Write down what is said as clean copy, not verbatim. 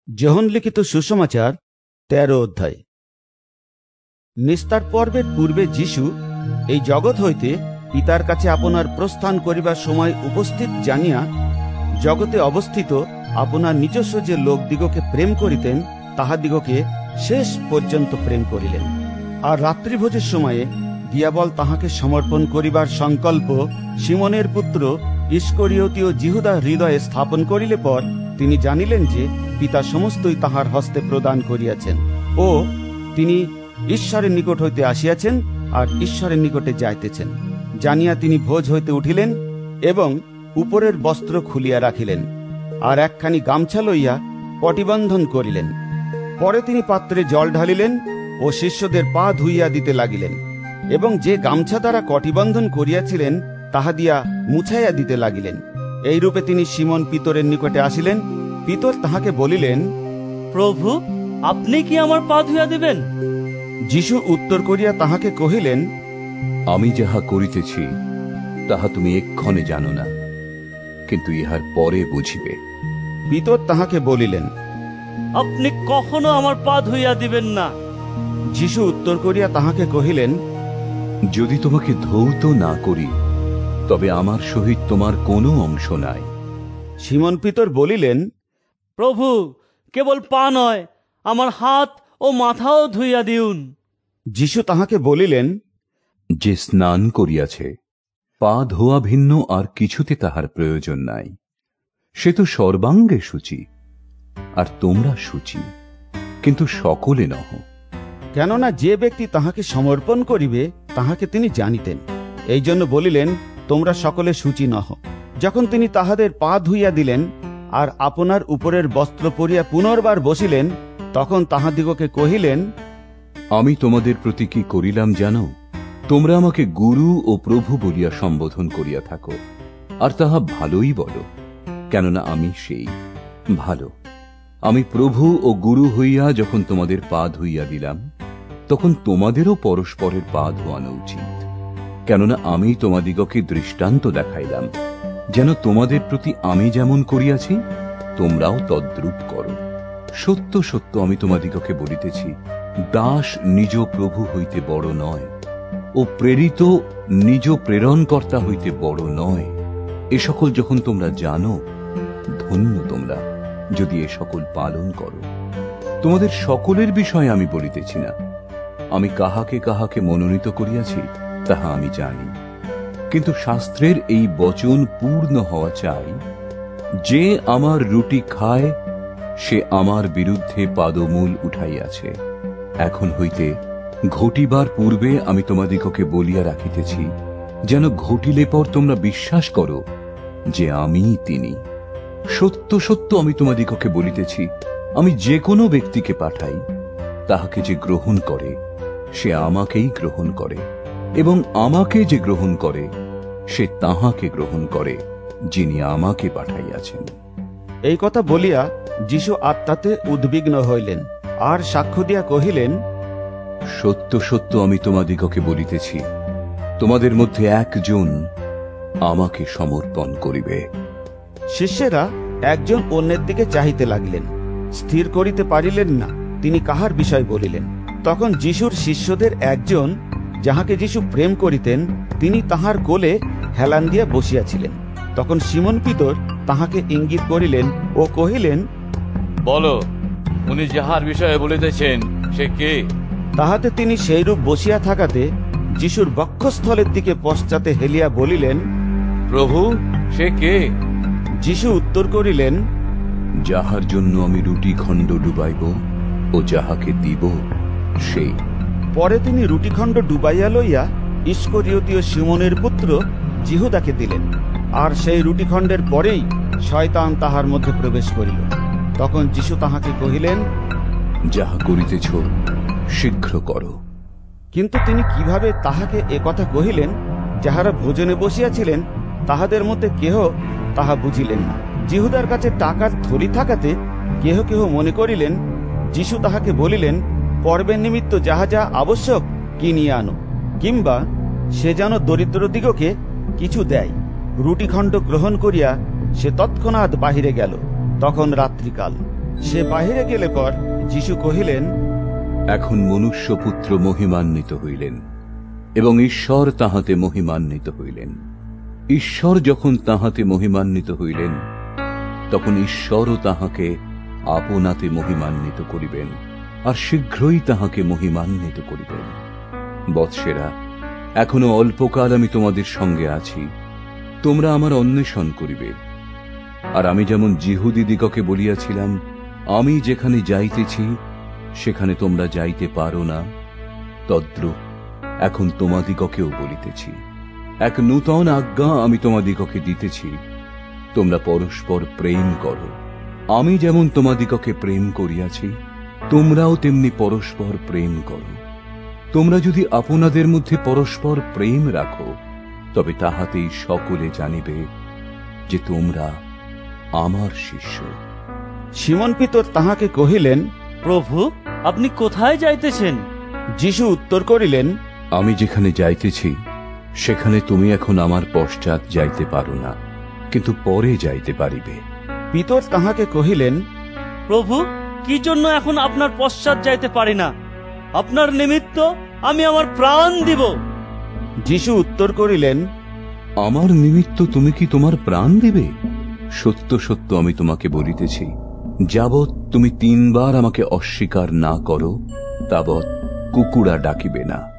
যোহন লিখিত সুসমাচার 13 অধ্যায়। নিস্তার পর্বের পূর্বে যীশু এই জগৎ হইতে পিতার কাছে আপনার প্রস্থান করিবার সময় উপস্থিত জানিয়া জগতে অবস্থিত আপনার নিজস্ব যে লোকদিগকে প্রেম করিতেন তাহাদিগকে শেষ পর্যন্ত প্রেম করিলেন। আর রাত্রিভোজের সময়ে দিয়াবল তাহাকে সমর্পণ করিবার সংকল্প সিমনের পুত্র ইস্করিয়তীয় জিহুদা হৃদয়ে স্থাপন করিলে পর তিনি জানিলেন যে পিতা সমস্তই তাহার হস্তে প্রদান করিয়াছেন ও তিনি ঈশ্বরের নিকট হইতে আসিয়াছেন আর ঈশ্বরের নিকটে যাইতেছেন। জানিয়া তিনি ভোজ হইতে উঠিলেন এবং উপরের বস্ত্র খুলিয়া রাখিলেন, আর একখানি গামছা লইয়া পটিবন্ধন করিলেন। পরে তিনি পাত্রে জল ঢালিলেন ও শিষ্যদের পা ধুইয়া দিতে লাগিলেন, এবং যে গামছা দ্বারা কটিবন্ধন করিয়াছিলেন তাহা দিয়া মুছাইয়া দিতে লাগিলেন। এইরূপে তিনি সিমন পিতরের নিকটে আসিলেন। পিতর তাহাকে বলিলেন, প্রভু, আপনি কি আমার পা ধুইয়া দিবেন? যীশু উত্তর করিয়া তাহাকে কহিলেন, আমি যাহা করিতেছি তাহা তুমি এক্ষণে জানো না, কিন্তু ইহার পরে বুঝিবে। পিতর তাহাকে বলিলেন, আপনি কখনো আমার পা ধুইয়া দিবেন না। যীশু উত্তর করিয়া তাহাকে কহিলেন, যদি তোমাকে ধৌত না করি তবে আমার সহিত তোমার কোনো অংশ নাই। সিমন পিতর বলিলেন, প্রভু, কেবল পা নয়, আমার হাত ও মাথাও ধুইয়া দিউন। যীশু তাহাকে বলিলেন, যে স্নান করিয়াছে পা ধোয়া ভিন্ন আর কিছুতে তাহার প্রয়োজন নাই। সে তো সর্বাঙ্গে সূচি, আর তোমরা সূচি, কিন্তু সকলে নহ। কেননা যে ব্যক্তি তাহাকে সমর্পণ করিবে তাহাকে তিনি জানিতেন, এই জন্য বলিলেন, তোমরা সকলে সূচি নহ। যখন তিনি তাহাদের পা ধুইয়া দিলেন আর আপনার উপরের বস্ত্র পরিয়া পুনর্বার বসিলেন, তখন তাহাদিগকে কহিলেন, আমি তোমাদের প্রতি কি করিলাম জানো? তোমরা আমাকে গুরু ও প্রভু বলিয়া সম্বোধন করিয়া থাকো, আর তাহা ভালোই বলো, কেননা আমি সেই ভালো। আমি প্রভু ও গুরু হইয়া যখন তোমাদের পা ধুইয়া দিলাম, তখন তোমাদেরও পরস্পরের পা ধোয়ানো উচিত। কেননা আমি তোমাদিগকে দৃষ্টান্ত দেখাইলাম, যেন তোমাদের প্রতি আমি যেমন করিয়াছি তোমরাও তদ্রূপ করো। সত্য সত্য আমি তোমাদিগকে বলিতেছি, দাস নিজ প্রভু হইতে বড় নয়, ও প্রেরিত নিজ প্রেরণকর্তা হইতে বড় নয়। এ সকল যখন তোমরা জানো, ধন্য তোমরা যদি এ সকল পালন করো। তোমাদের সকলের বিষয়ে আমি বলিতেছি না, আমি কাহাকে কাহাকে মনোনীত করিয়াছি তাহা আমি জানি, কিন্তু শাস্ত্রের এই বচন পূর্ণ হওয়া চাই, যে আমার রুটি খায় সে আমার বিরুদ্ধে পাদমূল উঠাইয়াছে। এখন হইতে ঘটিবার পূর্বে আমি তোমাদিগকে বলিয়া রাখিতেছি, যেন ঘটিলে পর তোমরা বিশ্বাস করো যে আমি তিনি। সত্য সত্য আমি তোমাদিগকে বলিতেছি, আমি যে কোনো ব্যক্তিকে পাঠাই, তাহাকে যে গ্রহণ করে সে আমাকেই গ্রহণ করে, এবং আমাকে যে গ্রহণ করে সে তাহাকে গ্রহণ করে যিনি আমাকে পাঠাইয়াছেন। এই কথা বলিয়া যীশু আত্মাতে উদ্বিগ্ন হইলেন, আর সাক্ষ্য দিয়া কহিলেন, সত্য সত্য আমি তোমাদিগকে বলিতেছি, তোমাদের মধ্যে একজন আমাকে সমর্পণ করিবে। শিষ্যেরা একজন অন্যের দিকে চাহিতে লাগিলেন, স্থির করিতে পারিলেন না তিনি কাহার বিষয় বলিলেন। তখন যীশুর শিষ্যদের একজন, যাহাকে যীশু প্রেম করিতেন, তিনি তাহার কোলে হেলান দিয়া বসিয়াছিলেন। তখন সিমন পিতর তাহাকে ইঙ্গিত করিলেন ও কহিলেন, বলো, উনি যাহার বিষয়ে বলিতেছেন সে কে? তাহাতে তিনি সেইরূপ বসিয়া থাকাতে যীশুর বক্ষস্থলের দিকে পশ্চাতে হেলিয়া বলিলেন, প্রভু, সে কে? যীশু উত্তর করিলেন, যাহার জন্য আমি রুটি খণ্ড ডুবাইব ও যাহাকে দিব সেই। পরে তিনি রুটিখণ্ড ডুবাইয়া লইয়া ইস্করিয়তীয় সিমনের পুত্র জিহুদাকে দিলেন, আর সেই রুটিখণ্ডের পরেই শয়তান তাহার মধ্যে প্রবেশ করিল। তখন যীশু তাহাকে কহিলেন, যাহা করিতেছ শীঘ্র করো। কিন্তু তিনি কিভাবে তাহাকে একথা কহিলেন, যাহারা ভোজনে বসিয়াছিলেন তাহাদের মধ্যে কেহ তাহা বুঝিলেন না। জিহুদার কাছে টাকার থলি থাকাতে কেহ কেহ মনে করিলেন যীশু তাহাকে বলিলেন, পর্বের নিমিত্ত যাহা যা আবশ্যক কিনিয়া আনো, কিংবা সে যেন দরিদ্রদিগকে কিছু দেয়। রুটিখণ্ড গ্রহণ করিয়া সে তৎক্ষণাৎ বাহিরে গেল। তখন রাত্রিকাল। সে বাহিরে গেলে পর যীশু কহিলেন, এখন মনুষ্যপুত্র মহিমান্বিত হইলেন এবং ঈশ্বর তাহাতে মহিমান্বিত হইলেন। ঈশ্বর যখন তাহাতে মহিমান্বিত হইলেন, তখন ঈশ্বরও তাহাকে আপনাতে মহিমান্বিত করিবেন, আর শীঘ্রই তাহাকে মহিমান্বিত করিবেন। বৎসেরা, এখনো অল্পকাল আমি তোমাদের সঙ্গে আছি, তোমরা আমার অন্বেষণ করিবে। আর আমি যেমন যিহুদিদিগকে বলিয়াছিলাম, আমি যেখানে যাইতেছি সেখানে তোমরা যাইতে পারো না, তদ্রূপ এখন তোমাদিগকেও বলিতেছি। এক নূতন আজ্ঞা আমি তোমাদিগকে দিতেছি, তোমরা পরস্পর প্রেম করো। আমি যেমন তোমাদিগকে প্রেম করিয়াছি, তোমরাও তেমনি পরস্পর প্রেম করো। তোমরা যদি আপনাদের মধ্যে পরস্পর প্রেম রাখো, তবে তাহাতেই সকলে জানিবে যে তোমরা আমার শিষ্য। সিমন পিতর তাহাকে কহিলেন, প্রভু, আপনি কোথায় যাইতেছেন? যীশু উত্তর করিলেন, আমি যেখানে যাইতেছি সেখানে তুমি এখন আমার পশ্চাৎ যাইতে পারো না, কিন্তু পরে যাইতে পারিবে। পিতর তাহাকে কহিলেন, প্রভু, কি জন্য এখন আপনার পশ্চাৎ যাইতে পারি না? আপনার নিমিত্ত আমি আমার প্রাণ দিব। যীশু উত্তর করিলেন, আমার নিমিত্ত তুমি কি তোমার প্রাণ দিবে? সত্য সত্য আমি তোমাকে বলিতেছি, যাবৎ তুমি 3 বার আমাকে অস্বীকার না করো, তাবৎ কুকুরা ডাকিবে না।